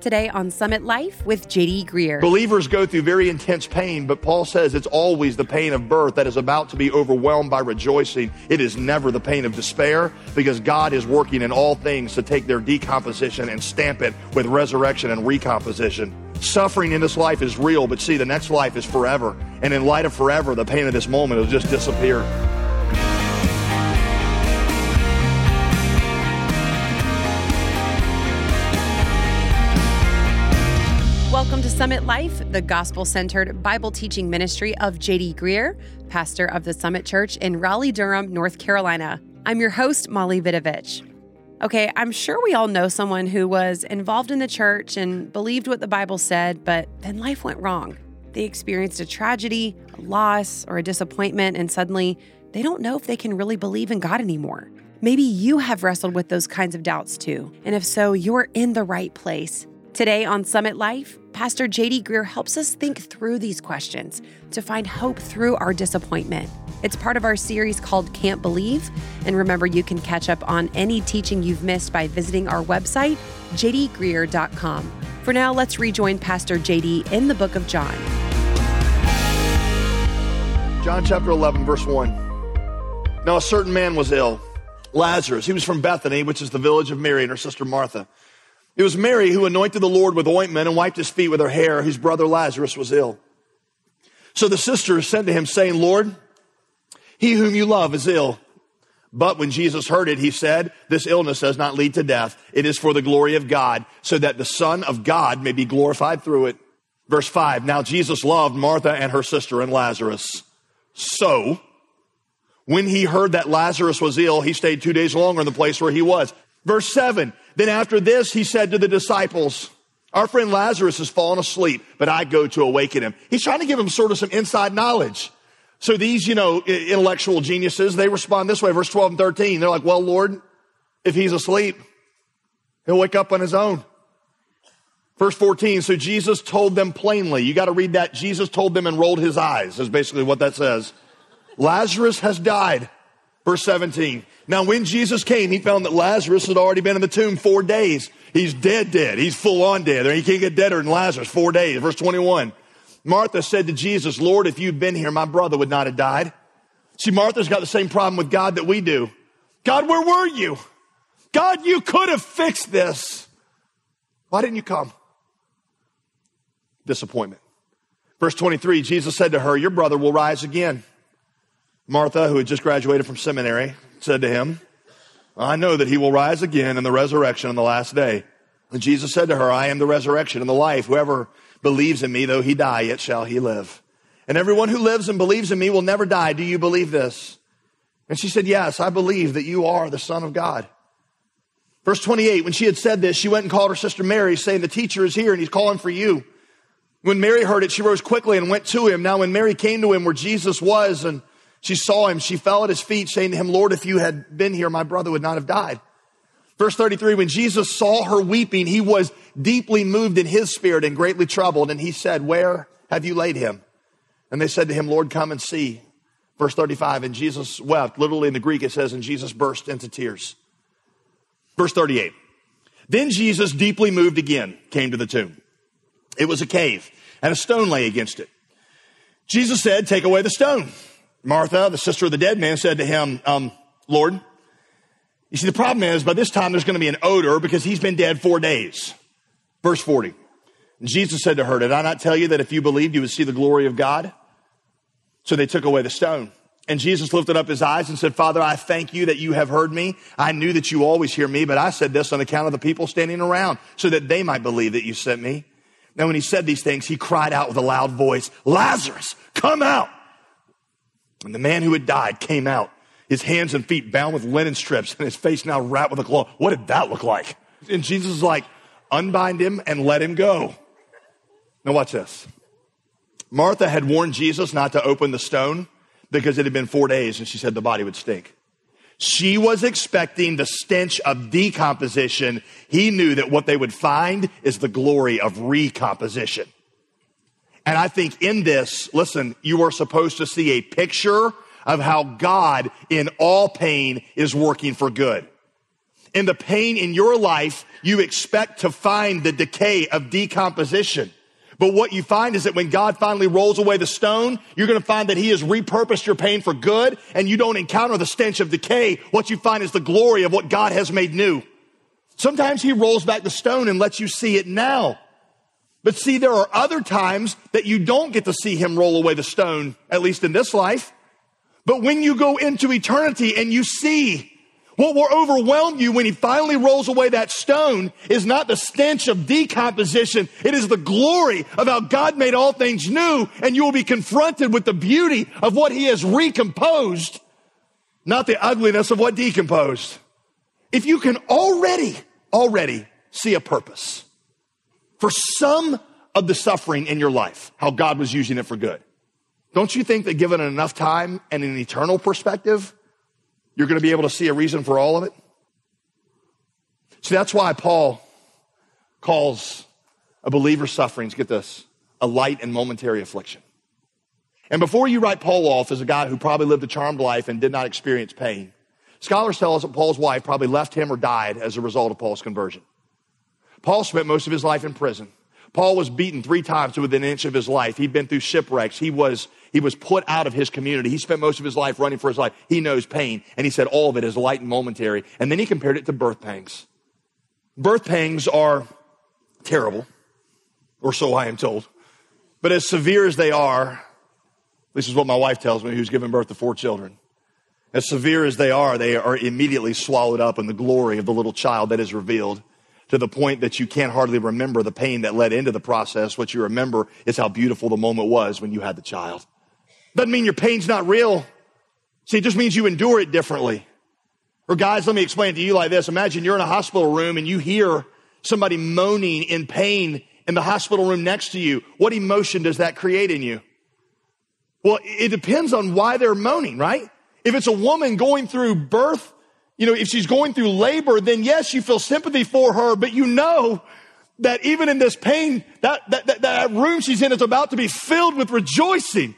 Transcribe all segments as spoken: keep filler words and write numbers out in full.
Today on Summit Life with J D Greear. Believers go through very intense pain, but Paul says it's always the pain of birth that is about to be overwhelmed by rejoicing. It is never the pain of despair, because God is working in all things to take their decomposition and stamp it with resurrection and recomposition. Suffering in this life is real, but see, the next life is forever. And in light of forever, the pain of this moment will just disappear. Welcome to Summit Life, the gospel-centered Bible teaching ministry of J D Greear, pastor of the Summit Church in Raleigh-Durham, North Carolina. I'm your host, Molly Vidovich. Okay, I'm sure we all know someone who was involved in the church and believed what the Bible said, but then life went wrong. They experienced a tragedy, a loss, or a disappointment, and suddenly they don't know if they can really believe in God anymore. Maybe you have wrestled with those kinds of doubts too, and if so, you're in the right place. Today on Summit Life, Pastor J D Greear helps us think through these questions to find hope through our disappointment. It's part of our series called Can't Believe. And remember, you can catch up on any teaching you've missed by visiting our website, j d greear dot com. For now, let's rejoin Pastor J D in the book of John. John chapter eleven, verse one. Now a certain man was ill, Lazarus. He was from Bethany, which is the village of Mary and her sister Martha. It was Mary who anointed the Lord with ointment and wiped his feet with her hair, whose brother Lazarus was ill. So the sisters sent to him, saying, Lord, he whom you love is ill. But when Jesus heard it, he said, this illness does not lead to death. It is for the glory of God, so that the Son of God may be glorified through it. Verse five, now Jesus loved Martha and her sister and Lazarus. So when he heard that Lazarus was ill, he stayed two days longer in the place where he was. Verse seven, then after this, he said to the disciples, our friend Lazarus has fallen asleep, but I go to awaken him. He's trying to give them sort of some inside knowledge. So these, you know, intellectual geniuses, they respond this way, verse twelve and thirteen. They're like, well, Lord, if he's asleep, he'll wake up on his own. Verse fourteen, so Jesus told them plainly. You got to read that. Jesus told them and rolled his eyes, is basically what that says. Lazarus has died. Verse seventeen. Now, when Jesus came, he found that Lazarus had already been in the tomb four days. He's dead, dead. He's full on dead. He can't get deader than Lazarus. Four days. Verse twenty-one. Martha said to Jesus, Lord, if you'd been here, my brother would not have died. See, Martha's got the same problem with God that we do. God, where were you? God, you could have fixed this. Why didn't you come? Disappointment. Verse twenty-three, Jesus said to her, your brother will rise again. Martha, who had just graduated from seminary, said to him, I know that he will rise again in the resurrection on the last day. And Jesus said to her, I am the resurrection and the life. Whoever believes in me, though he die, yet shall he live. And everyone who lives and believes in me will never die. Do you believe this? And she said, yes, I believe that you are the Son of God. Verse twenty-eight, when she had said this, she went and called her sister Mary, saying, the teacher is here and he's calling for you. When Mary heard it, she rose quickly and went to him. Now when Mary came to him where Jesus was and she saw him, she fell at his feet, saying to him, Lord, if you had been here, my brother would not have died. Verse thirty-three, when Jesus saw her weeping, he was deeply moved in his spirit and greatly troubled. And he said, where have you laid him? And they said to him, Lord, come and see. Verse thirty-five, and Jesus wept. Literally in the Greek, it says, and Jesus burst into tears. Verse thirty-eight, then Jesus, deeply moved again, came to the tomb. It was a cave, and a stone lay against it. Jesus said, take away the stone. Martha, the sister of the dead man, said to him, um, Lord, you see, the problem is by this time there's going to be an odor because he's been dead four days. Verse forty. And Jesus said to her, did I not tell you that if you believed, you would see the glory of God? So they took away the stone. And Jesus lifted up his eyes and said, Father, I thank you that you have heard me. I knew that you always hear me, but I said this on account of the people standing around so that they might believe that you sent me. Now, when he said these things, he cried out with a loud voice, Lazarus, come out. And the man who had died came out, his hands and feet bound with linen strips and his face now wrapped with a cloth. What did that look like? And Jesus is like, unbind him and let him go. Now watch this. Martha had warned Jesus not to open the stone because it had been four days and she said the body would stink. She was expecting the stench of decomposition. He knew that what they would find is the glory of recomposition. And I think in this, listen, you are supposed to see a picture of how God in all pain is working for good. In the pain in your life, you expect to find the decay of decomposition. But what you find is that when God finally rolls away the stone, you're going to find that he has repurposed your pain for good, and you don't encounter the stench of decay. What you find is the glory of what God has made new. Sometimes he rolls back the stone and lets you see it now. But see, there are other times that you don't get to see him roll away the stone, at least in this life. But when you go into eternity and you see, what will overwhelm you when he finally rolls away that stone is not the stench of decomposition. It is the glory of how God made all things new, and you will be confronted with the beauty of what he has recomposed, not the ugliness of what decomposed. If you can already, already see a purpose for some of the suffering in your life, how God was using it for good, don't you think that given enough time and an eternal perspective, you're going to be able to see a reason for all of it? See, that's why Paul calls a believer's sufferings, get this, a light and momentary affliction. And before you write Paul off as a guy who probably lived a charmed life and did not experience pain, scholars tell us that Paul's wife probably left him or died as a result of Paul's conversion. Paul spent most of his life in prison. Paul was beaten three times to within an inch of his life. He'd been through shipwrecks. He was, he was put out of his community. He spent most of his life running for his life. He knows pain. And he said all of it is light and momentary. And then he compared it to birth pangs. Birth pangs are terrible, or so I am told. But as severe as they are, this is what my wife tells me, who's given birth to four children. As severe as they are, they are immediately swallowed up in the glory of the little child that is revealed, to the point that you can't hardly remember the pain that led into the process. What you remember is how beautiful the moment was when you had the child. Doesn't mean your pain's not real. See, it just means you endure it differently. Or guys, let me explain it to you like this. Imagine you're in a hospital room and you hear somebody moaning in pain in the hospital room next to you. What emotion does that create in you? Well, it depends on why they're moaning, right? If it's a woman going through birth, you know, if she's going through labor, then yes, you feel sympathy for her, but you know that even in this pain, that, that, that, that room she's in is about to be filled with rejoicing.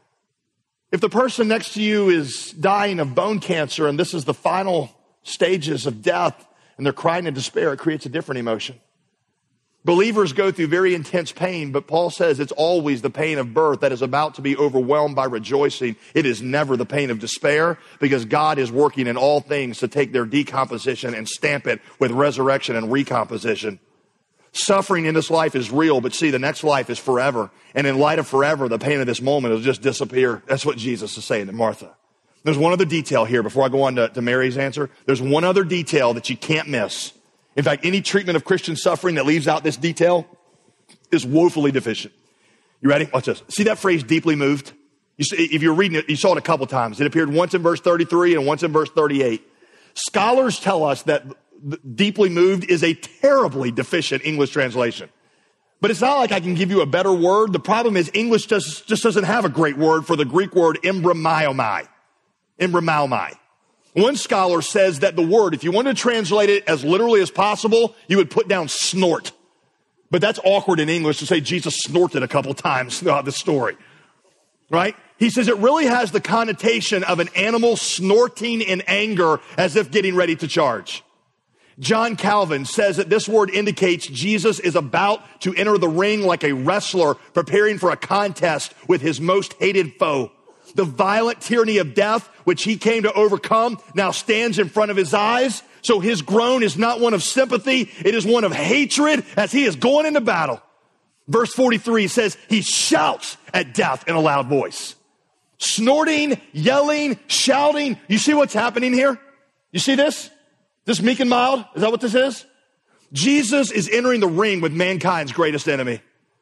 If the person next to you is dying of bone cancer and this is the final stages of death and they're crying in despair, it creates a different emotion. Believers go through very intense pain, but Paul says it's always the pain of birth that is about to be overwhelmed by rejoicing. It is never the pain of despair, because God is working in all things to take their decomposition and stamp it with resurrection and recomposition. Suffering in this life is real, but see, the next life is forever. And in light of forever, the pain of this moment will just disappear. That's what Jesus is saying to Martha. There's one other detail here before I go on to, to Mary's answer. There's one other detail that you can't miss. In fact, any treatment of Christian suffering that leaves out this detail is woefully deficient. You ready? Watch this. See that phrase, deeply moved? You see, if you're reading it, you saw it a couple times. It appeared once in verse thirty-three and once in verse thirty-eight. Scholars tell us that deeply moved is a terribly deficient English translation. But it's not like I can give you a better word. The problem is English just, just doesn't have a great word for the Greek word embramaomai. Embramaomai. One scholar says that the word, if you want to translate it as literally as possible, you would put down snort. But that's awkward in English to say Jesus snorted a couple times throughout the story. Right? He says it really has the connotation of an animal snorting in anger as if getting ready to charge. John Calvin says that this word indicates Jesus is about to enter the ring like a wrestler preparing for a contest with his most hated foe. The violent tyranny of death, which he came to overcome, now stands in front of his eyes. So his groan is not one of sympathy. It is one of hatred as he is going into battle. Verse forty-three says he shouts at death in a loud voice. Snorting, yelling, shouting. You see what's happening here? You see this? This meek and mild? Is that what this is? Jesus is entering the ring with mankind's greatest enemy.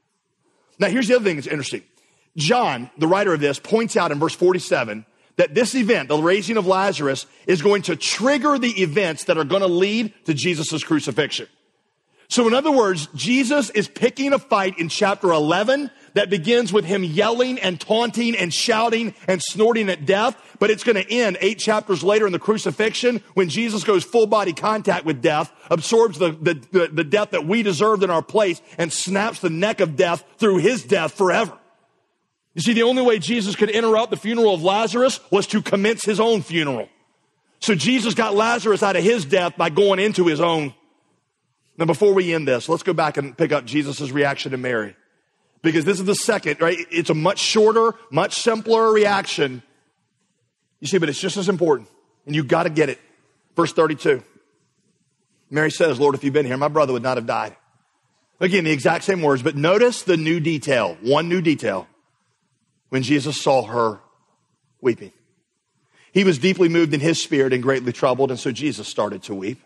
Now here's the other thing that's interesting. John, the writer of this, points out in verse forty-seven that this event, the raising of Lazarus, is going to trigger the events that are going to lead to Jesus' crucifixion. So in other words, Jesus is picking a fight in chapter eleven that begins with him yelling and taunting and shouting and snorting at death, but it's going to end eight chapters later in the crucifixion when Jesus goes full body contact with death, absorbs the, the, the, the death that we deserved in our place, and snaps the neck of death through his death forever. You see, the only way Jesus could interrupt the funeral of Lazarus was to commence his own funeral. So Jesus got Lazarus out of his death by going into his own. Now, before we end this, let's go back and pick up Jesus' reaction to Mary. Because this is the second, right? It's a much shorter, much simpler reaction. You see, but it's just as important. And you got to get it. Verse thirty-two. Mary says, Lord, if you'd been here, my brother would not have died. Again, the exact same words, but notice the new detail. One new detail. When Jesus saw her weeping. He was deeply moved in his spirit and greatly troubled, and so Jesus started to weep.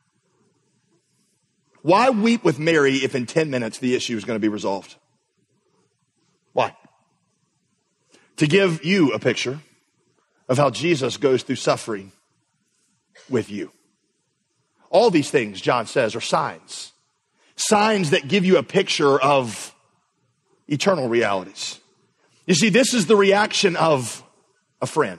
Why weep with Mary if in ten minutes the issue is going to be resolved? Why? To give you a picture of how Jesus goes through suffering with you. All these things, John says, are signs. Signs that give you a picture of eternal realities. You see, this is the reaction of a friend.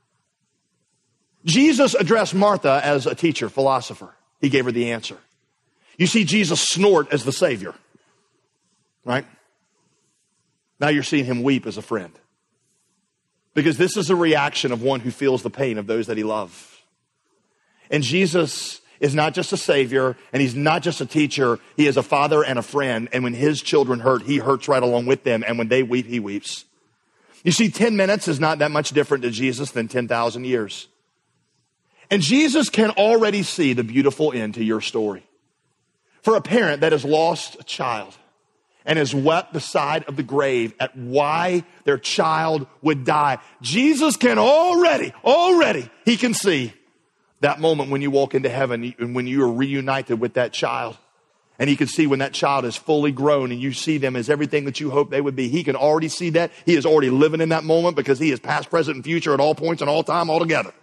Jesus addressed Martha as a teacher, philosopher. He gave her the answer. You see Jesus snort as the Savior, right? Now you're seeing him weep as a friend. Because this is a reaction of one who feels the pain of those that he loves. And Jesus is not just a Savior, and he's not just a teacher. He is a father and a friend. And when his children hurt, he hurts right along with them. And when they weep, he weeps. You see, ten minutes is not that much different to Jesus than ten thousand years. And Jesus can already see the beautiful end to your story. For a parent that has lost a child and has wept beside of the grave at why their child would die, Jesus can already, already, he can see that moment when you walk into heaven and when you are reunited with that child. And he can see when that child is fully grown and you see them as everything that you hope they would be. He can already see that. He is already living in that moment because he is past, present, and future at all points and all time all together.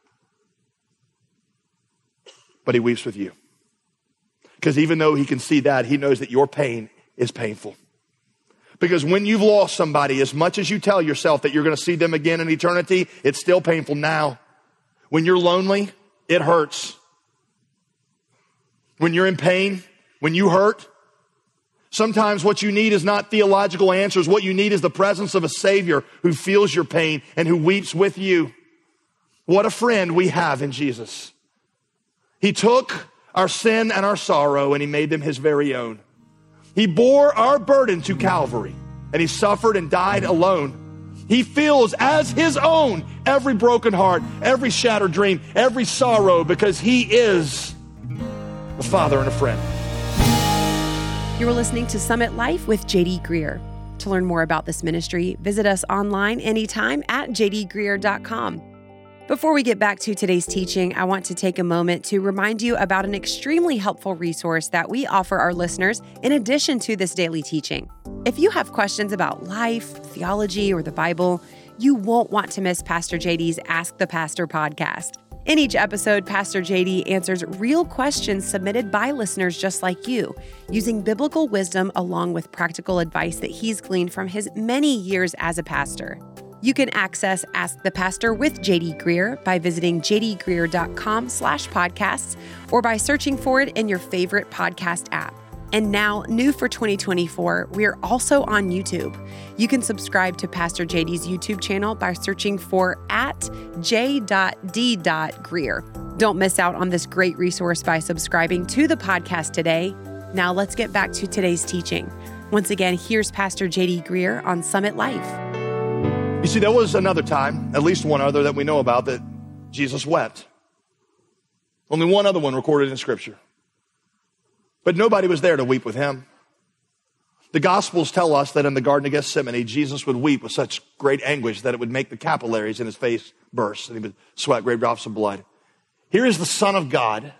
But he weeps with you. Because even though he can see that, he knows that your pain is painful. Because when you've lost somebody, as much as you tell yourself that you're going to see them again in eternity, it's still painful now. When you're lonely, it hurts. When you're in pain, when you hurt, sometimes what you need is not theological answers. What you need is the presence of a Savior who feels your pain and who weeps with you. What a friend we have in Jesus. He took our sin and our sorrow and he made them his very own. He bore our burden to Calvary and he suffered and died alone. He feels as his own every broken heart, every shattered dream, every sorrow because he is a father and a friend. You were listening to Summit Life with J D Greear. To learn more about this ministry, visit us online anytime at j d greear dot com. Before we get back to today's teaching, I want to take a moment to remind you about an extremely helpful resource that we offer our listeners in addition to this daily teaching. If you have questions about life, theology, or the Bible, you won't want to miss Pastor J D's Ask the Pastor podcast. In each episode, Pastor J D answers real questions submitted by listeners just like you, using biblical wisdom along with practical advice that he's gleaned from his many years as a pastor. You can access Ask the Pastor with J D Greear by visiting j d greear dot com slash podcasts or by searching for it in your favorite podcast app. And now, new for twenty twenty-four, we're also on YouTube. You can subscribe to Pastor J D's YouTube channel by searching for at j d greear. Don't miss out on this great resource by subscribing to the podcast today. Now let's get back to today's teaching. Once again, here's Pastor J D Greear on Summit Life. You see, there was another time, at least one other that we know about, that Jesus wept. Only one other one recorded in Scripture. But nobody was there to weep with him. The Gospels tell us that in the Garden of Gethsemane, Jesus would weep with such great anguish that it would make the capillaries in his face burst, and he would sweat great drops of blood. Here is the Son of God,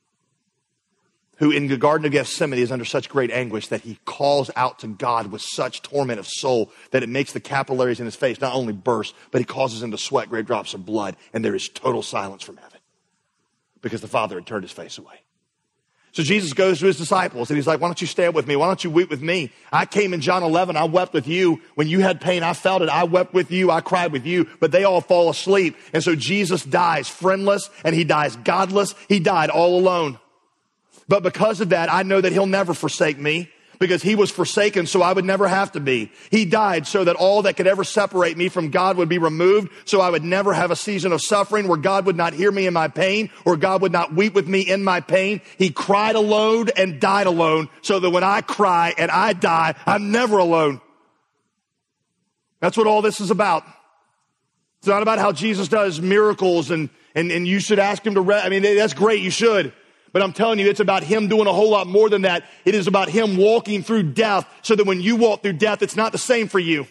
who in the Garden of Gethsemane is under such great anguish that he calls out to God with such torment of soul that it makes the capillaries in his face not only burst, but he causes him to sweat great drops of blood, and there is total silence from heaven because the Father had turned his face away. So Jesus goes to his disciples and he's like, why don't you stand with me? Why don't you weep with me? I came in John eleven. I wept with you. When you had pain, I felt it. I wept with you. I cried with you, but they all fall asleep. And so Jesus dies friendless and he dies godless. He died all alone. But because of that, I know that he'll never forsake me because he was forsaken so I would never have to be. He died so that all that could ever separate me from God would be removed, so I would never have a season of suffering where God would not hear me in my pain, or God would not weep with me in my pain. He cried alone and died alone so that when I cry and I die, I'm never alone. That's what all this is about. It's not about how Jesus does miracles and, and, and you should ask him to, re- I mean, that's great, you should. But I'm telling you, it's about him doing a whole lot more than that. It is about him walking through death so that when you walk through death, it's not the same for you.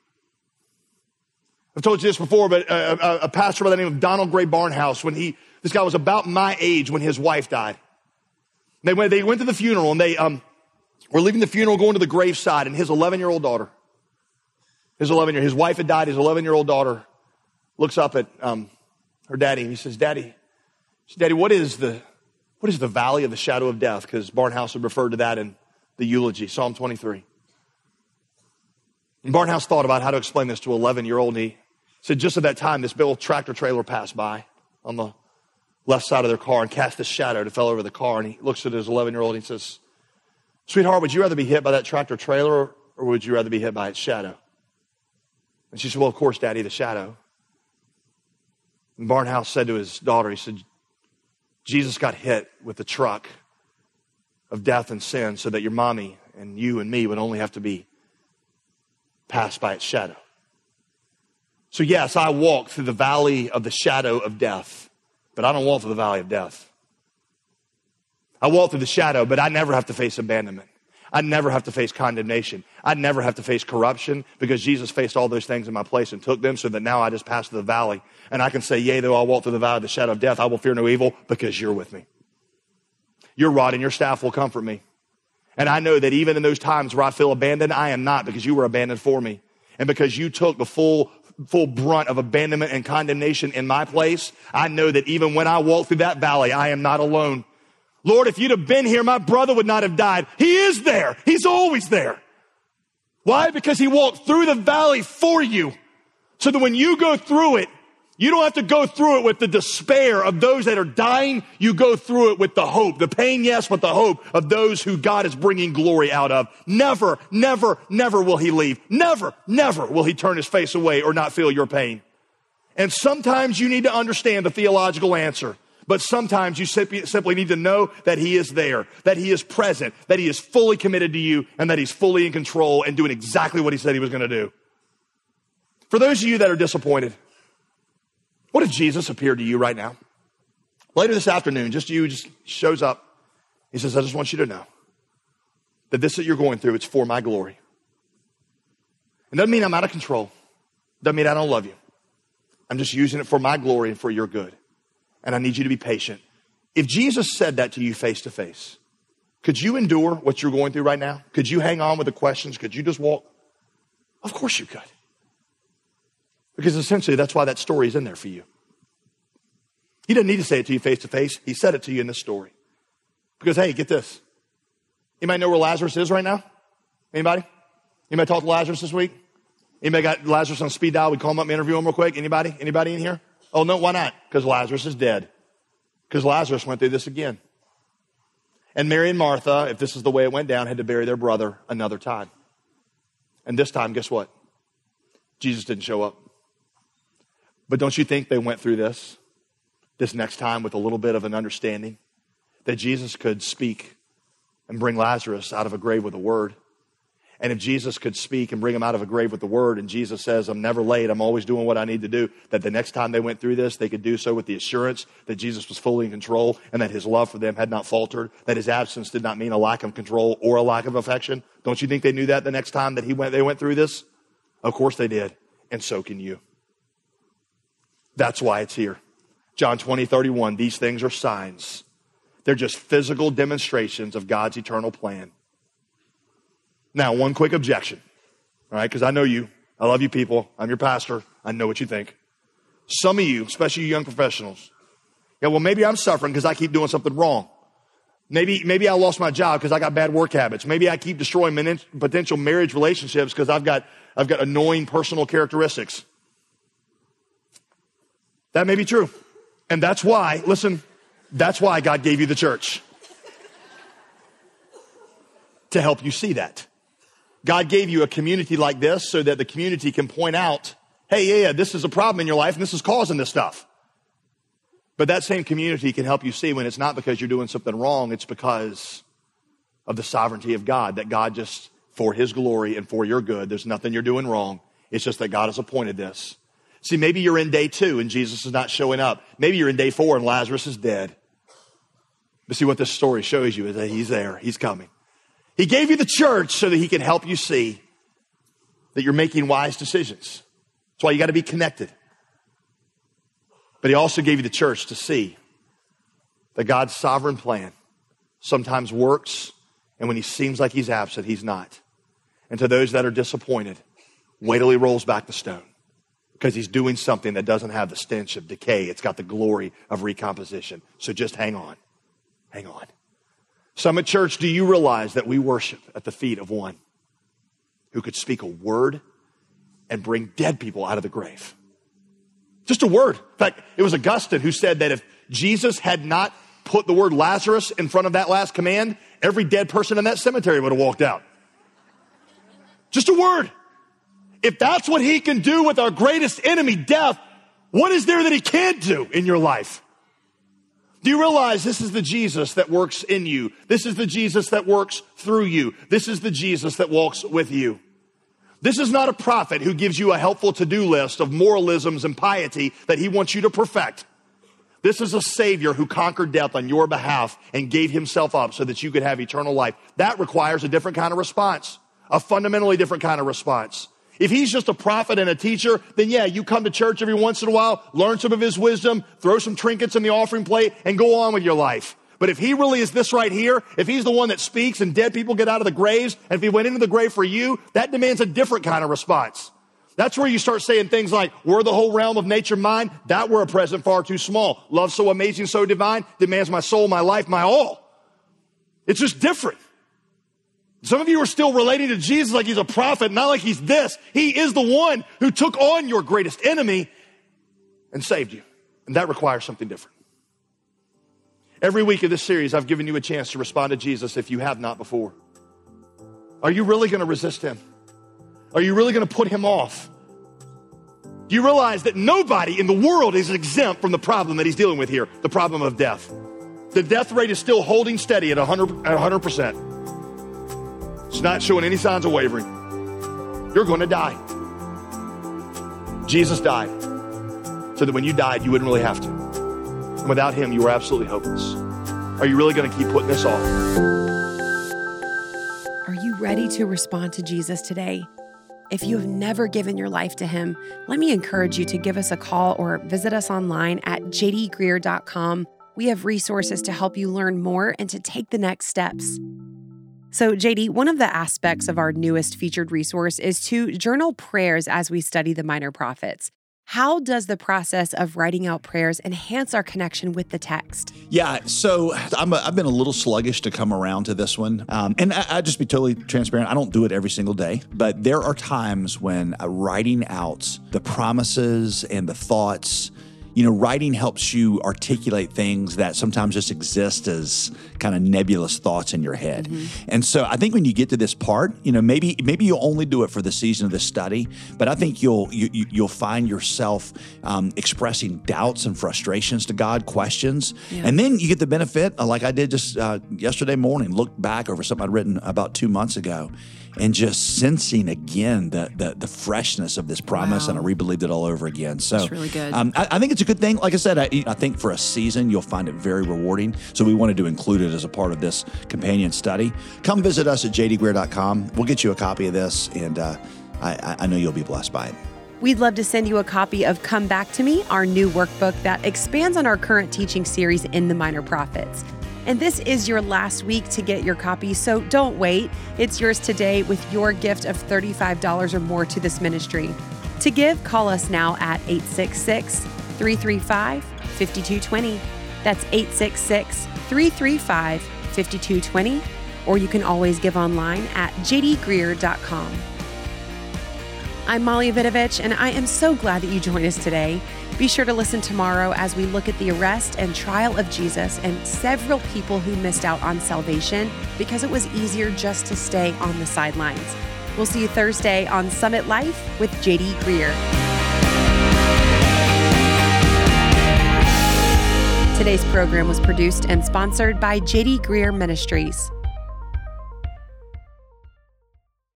I've told you this before, but a, a, a pastor by the name of Donald Gray Barnhouse, when he, this guy was about my age when his wife died. They went, they went to the funeral and they, um, were leaving the funeral, going to the graveside, and his eleven-year-old daughter, his eleven year, his wife had died, his eleven-year-old daughter looks up at um, her daddy and he says, Daddy, says, Daddy, what is the what is the valley of the shadow of death? Because Barnhouse had referred to that in the eulogy, Psalm twenty-three. And Barnhouse thought about how to explain this to an eleven-year-old, and he said just at that time, this big old tractor trailer passed by on the left side of their car and cast a shadow that fell over the car. And he looks at his eleven-year-old and he says, Sweetheart, would you rather be hit by that tractor trailer or would you rather be hit by its shadow? And she said, well, of course, Daddy, the shadow. And Barnhouse said to his daughter, he said, Jesus got hit with the truck of death and sin so that your mommy and you and me would only have to be passed by its shadow. So yes, I walk through the valley of the shadow of death, but I don't walk through the valley of death. I walk through the shadow, but I never have to face abandonment. I never have to face condemnation. I never have to face corruption because Jesus faced all those things in my place and took them so that now I just pass through the valley. And I can say, yea, though I walk through the valley of the shadow of death, I will fear no evil because you're with me. Your rod and your staff will comfort me. And I know that even in those times where I feel abandoned, I am not, because you were abandoned for me. And because you took the full, full brunt of abandonment and condemnation in my place, I know that even when I walk through that valley, I am not alone. Lord, if you'd have been here, my brother would not have died. He is there. He's always there. Why? Because he walked through the valley for you. So that when you go through it, you don't have to go through it with the despair of those that are dying. You go through it with the hope, the pain, yes, but the hope of those who God is bringing glory out of. Never, never, never will he leave. Never, never will he turn his face away or not feel your pain. And sometimes you need to understand the theological answer. But sometimes you simply need to know that he is there, that he is present, that he is fully committed to you, and that he's fully in control and doing exactly what he said he was going to do. For those of you that are disappointed, what if Jesus appeared to you right now? Later this afternoon, just you just shows up. He says, I just want you to know that this that you're going through, it's for my glory. It doesn't mean I'm out of control. It doesn't mean I don't love you. I'm just using it for my glory and for your good. And I need you to be patient. If Jesus said that to you face to face, could you endure what you're going through right now? Could you hang on with the questions? Could you just walk? Of course you could. Because essentially that's why that story is in there for you. He doesn't need to say it to you face to face. He said it to you in this story. Because, hey, get this. Anybody know where Lazarus is right now? Anybody? Anybody talk to Lazarus this week? Anybody got Lazarus on speed dial? We call him up and interview him real quick. Anybody? Anybody in here? Oh, no, why not? Because Lazarus is dead. Because Lazarus went through this again. And Mary and Martha, if this is the way it went down, had to bury their brother another time. And this time, guess what? Jesus didn't show up. But don't you think they went through this, this next time with a little bit of an understanding that Jesus could speak and bring Lazarus out of a grave with a word? And if Jesus could speak and bring him out of a grave with the word, and Jesus says, I'm never late, I'm always doing what I need to do, that the next time they went through this, they could do so with the assurance that Jesus was fully in control and that his love for them had not faltered, that his absence did not mean a lack of control or a lack of affection. Don't you think they knew that the next time that he went, they went through this? Of course they did. And so can you. That's why it's here. John twenty, thirty-one, these things are signs. They're just physical demonstrations of God's eternal plan. Now, one quick objection, all right, because I know you. I love you people. I'm your pastor. I know what you think. Some of you, especially you young professionals, yeah, well, maybe I'm suffering because I keep doing something wrong. Maybe, maybe I lost my job because I got bad work habits. Maybe I keep destroying potential marriage relationships because I've got, I've got annoying personal characteristics. That may be true. And that's why, listen, that's why God gave you the church. to help you see that. God gave you a community like this so that the community can point out, hey, yeah, yeah, this is a problem in your life and this is causing this stuff. But that same community can help you see when it's not because you're doing something wrong, it's because of the sovereignty of God, that God just, for his glory and for your good, there's nothing you're doing wrong. It's just that God has appointed this. See, maybe you're in day two and Jesus is not showing up. Maybe you're in day four and Lazarus is dead. But see, what this story shows you is that he's there. He's coming. He gave you the church so that he can help you see that you're making wise decisions. That's why you got to be connected. But he also gave you the church to see that God's sovereign plan sometimes works, and when he seems like he's absent, he's not. And to those that are disappointed, wait till he rolls back the stone, because he's doing something that doesn't have the stench of decay. It's got the glory of recomposition. So just hang on. Hang on. Summit Church, do you realize that we worship at the feet of one who could speak a word and bring dead people out of the grave? Just a word. In fact, it was Augustine who said that if Jesus had not put the word Lazarus in front of that last command, every dead person in that cemetery would have walked out. Just a word. If that's what he can do with our greatest enemy, death, what is there that he can't do in your life? Do you realize this is the Jesus that works in you? This is the Jesus that works through you. This is the Jesus that walks with you. This is not a prophet who gives you a helpful to-do list of moralisms and piety that he wants you to perfect. This is a Savior who conquered death on your behalf and gave himself up so that you could have eternal life. That requires a different kind of response, a fundamentally different kind of response. If he's just a prophet and a teacher, then yeah, you come to church every once in a while, learn some of his wisdom, throw some trinkets in the offering plate, and go on with your life. But if he really is this right here, if he's the one that speaks and dead people get out of the graves, and if he went into the grave for you, that demands a different kind of response. That's where you start saying things like, were the whole realm of nature mine? That were a present far too small. Love so amazing, so divine, demands my soul, my life, my all. It's just different. Some of you are still relating to Jesus like he's a prophet, not like he's this. He is the one who took on your greatest enemy and saved you. And that requires something different. Every week of this series, I've given you a chance to respond to Jesus if you have not before. Are you really going to resist him? Are you really going to put him off? Do you realize that nobody in the world is exempt from the problem that he's dealing with here, the problem of death? The death rate is still holding steady at one hundred, at one hundred percent. It's not showing any signs of wavering. You're going to die. Jesus died so that when you died, you wouldn't really have to. And without him, you were absolutely hopeless. Are you really going to keep putting this off? Are you ready to respond to Jesus today? If you have never given your life to him, let me encourage you to give us a call or visit us online at j d greer dot com. We have resources to help you learn more and to take the next steps. So, J D, one of the aspects of our newest featured resource is to journal prayers as we study the Minor Prophets. How does the process of writing out prayers enhance our connection with the text? Yeah, so I'm a, I've been a little sluggish to come around to this one. Um, and I, I'll just be totally transparent. I don't do it every single day, but there are times when uh, writing out the promises and the thoughts, you know, writing helps you articulate things that sometimes just exist as kind of nebulous thoughts in your head. Mm-hmm. And so I think when you get to this part, you know, maybe maybe you'll only do it for the season of this study, but I think you'll you, you'll find yourself um, expressing doubts and frustrations to God, questions, yeah. And then you get the benefit, uh, like I did just uh, yesterday morning, looked back over something I'd written about two months ago, and just sensing again the the, the freshness of this promise, wow. And I re-believed it all over again. So that's really good. Um, I, I think it's a good thing. Like I said, I, I think for a season, you'll find it very rewarding. So we wanted to include it as a part of this companion study. Come visit us at j d greer dot com. We'll get you a copy of this, and uh, I, I know you'll be blessed by it. We'd love to send you a copy of Come Back to Me, our new workbook that expands on our current teaching series in the Minor Prophets. And this is your last week to get your copy, so don't wait. It's yours today with your gift of thirty-five dollars or more to this ministry. To give, call us now at eight six six, three three five, five two two zero. That's eight six six, three three five, five two two zero. Or you can always give online at j d greer dot com. I'm Molly Vidovich, and I am so glad that you joined us today. Be sure to listen tomorrow as we look at the arrest and trial of Jesus and several people who missed out on salvation because it was easier just to stay on the sidelines. We'll see you Thursday on Summit Life with J D Greear. Today's program was produced and sponsored by J D Greear Ministries.